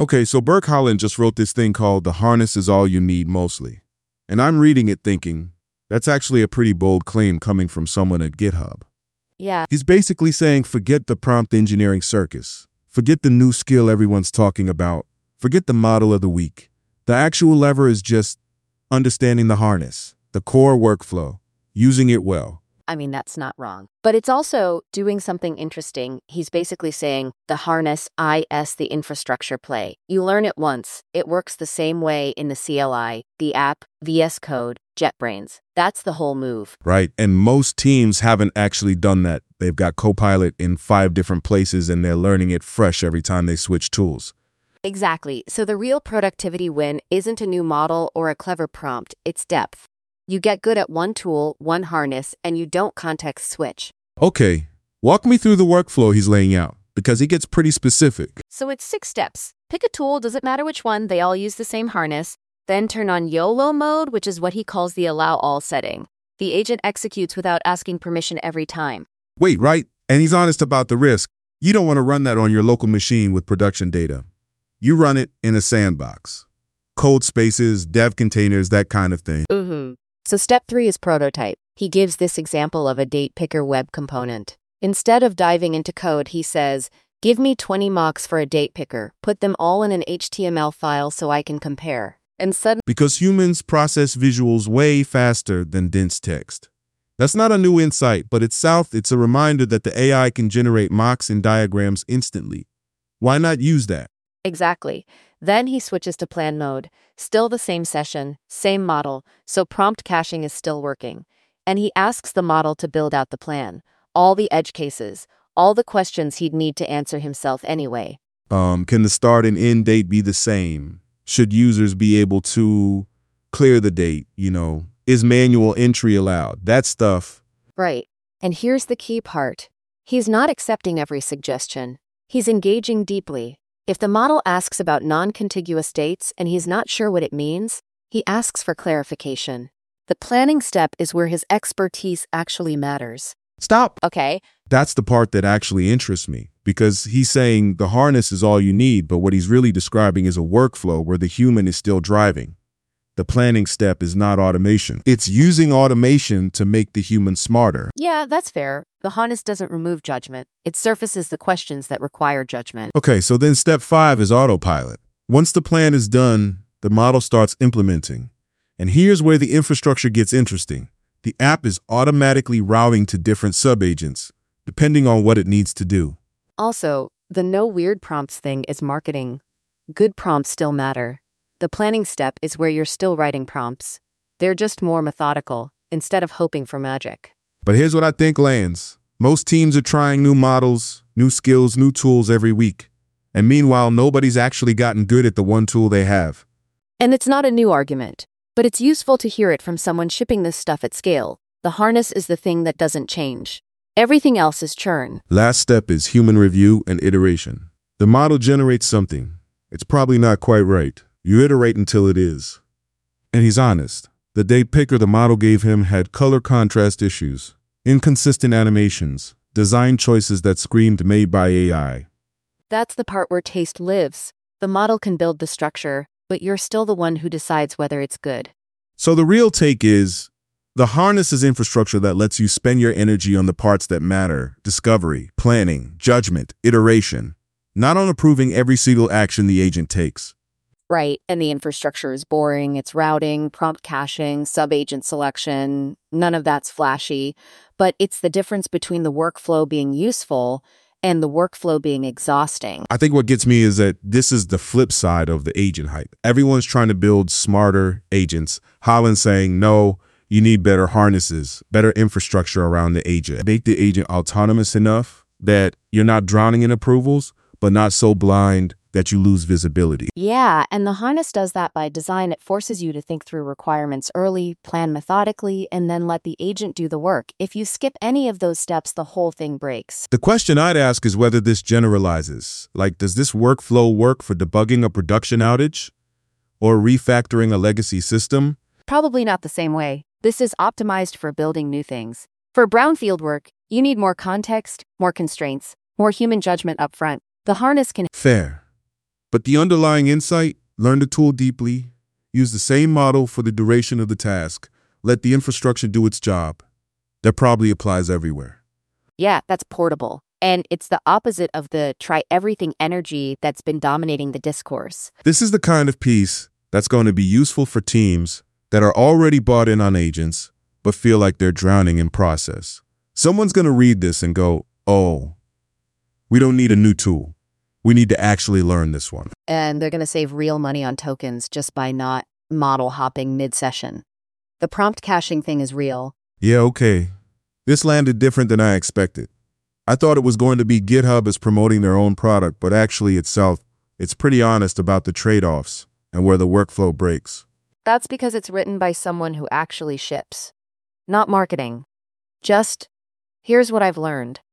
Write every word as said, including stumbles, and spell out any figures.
Okay, so Burke Holland just wrote this thing called The Harness is All You Need Mostly. And I'm reading it thinking, that's actually a pretty bold claim coming from someone at GitHub. Yeah. He's basically saying forget the prompt engineering circus. Forget the new skill everyone's talking about. Forget the model of the week. The actual lever is just understanding the harness, the core workflow, using it well. I mean, that's not wrong. But it's also doing something interesting. He's basically saying the harness is the infrastructure play. You learn it once. It works the same way in the C L I, the app, V S Code, JetBrains. That's the whole move. Right. And most teams haven't actually done that. They've got Copilot in five different places and they're learning it fresh every time they switch tools. Exactly. So the real productivity win isn't a new model or a clever prompt. It's depth. You get good at one tool, one harness, and you don't context switch. Okay, walk me through the workflow he's laying out, because he gets pretty specific. So it's six steps. Pick a tool, doesn't matter which one, they all use the same harness. Then turn on YOLO mode, which is what he calls the allow all setting. The agent executes without asking permission every time. Wait, right? And he's honest about the risk. You don't want to run that on your local machine with production data. You run it in a sandbox. Code spaces, dev containers, that kind of thing. Mm-hmm. So step three is prototype. He gives this example of a date picker web component. Instead of diving into code, he says, give me twenty mocks for a date picker. Put them all in an H T M L file so I can compare. And suddenly, because humans process visuals way faster than dense text. That's not a new insight, but it's south. It's a reminder that the A I can generate mocks and diagrams instantly. Why not use that? Exactly. Then he switches to plan mode. Still the same session, same model, so prompt caching is still working. And he asks the model to build out the plan, all the edge cases, all the questions he'd need to answer himself anyway. Um, can the start and end date be the same? Should users be able to clear the date? You know, is manual entry allowed? That stuff. Right. And here's the key part. He's not accepting every suggestion. He's engaging deeply. If the model asks about non-contiguous dates and he's not sure what it means, he asks for clarification. The planning step is where his expertise actually matters. Stop. Okay. That's the part that actually interests me, because he's saying the harness is all you need, but what he's really describing is a workflow where the human is still driving. The planning step is not automation. It's using automation to make the human smarter. Yeah, that's fair. The harness doesn't remove judgment. It surfaces the questions that require judgment. Okay, so then step five is autopilot. Once the plan is done, the model starts implementing. And here's where the infrastructure gets interesting. The app is automatically routing to different subagents, depending on what it needs to do. Also, the no weird prompts thing is marketing. Good prompts still matter. The planning step is where you're still writing prompts. They're just more methodical, instead of hoping for magic. But here's what I think lands. Most teams are trying new models, new skills, new tools every week. And meanwhile, nobody's actually gotten good at the one tool they have. And it's not a new argument, but it's useful to hear it from someone shipping this stuff at scale. The harness is the thing that doesn't change. Everything else is churn. Last step is human review and iteration. The model generates something. It's probably not quite right. You iterate until it is. And he's honest. The date picker the model gave him had color contrast issues, inconsistent animations, design choices that screamed made by A I. That's the part where taste lives. The model can build the structure, but you're still the one who decides whether it's good. So the real take is, the harness is infrastructure that lets you spend your energy on the parts that matter: discovery, planning, judgment, iteration, not on approving every single action the agent takes. Right, and the infrastructure is boring. It's routing, prompt caching, sub-agent selection. None of that's flashy, but it's the difference between the workflow being useful and the workflow being exhausting. I think what gets me is that this is the flip side of the agent hype. Everyone's trying to build smarter agents. Holland's saying, no, you need better harnesses, better infrastructure around the agent. Make the agent autonomous enough that you're not drowning in approvals, but not so blind that you lose visibility. Yeah, and the harness does that by design. It forces you to think through requirements early, plan methodically, and then let the agent do the work. If you skip any of those steps, the whole thing breaks. The question I'd ask is whether this generalizes. Like, does this workflow work for debugging a production outage or refactoring a legacy system? Probably not the same way. This is optimized for building new things. For brownfield work, you need more context, more constraints, more human judgment up front. The harness can... Fair. But the underlying insight, learn the tool deeply, use the same model for the duration of the task, let the infrastructure do its job. That probably applies everywhere. Yeah, that's portable. And it's the opposite of the try everything energy that's been dominating the discourse. This is the kind of piece that's going to be useful for teams that are already bought in on agents, but feel like they're drowning in process. Someone's going to read this and go, oh, we don't need a new tool. We need to actually learn this one. And they're going to save real money on tokens just by not model hopping mid-session. The prompt caching thing is real. Yeah, okay. This landed different than I expected. I thought it was going to be GitHub as promoting their own product, but actually itself, it's pretty honest about the trade-offs and where the workflow breaks. That's because it's written by someone who actually ships. Not marketing. Just, here's what I've learned.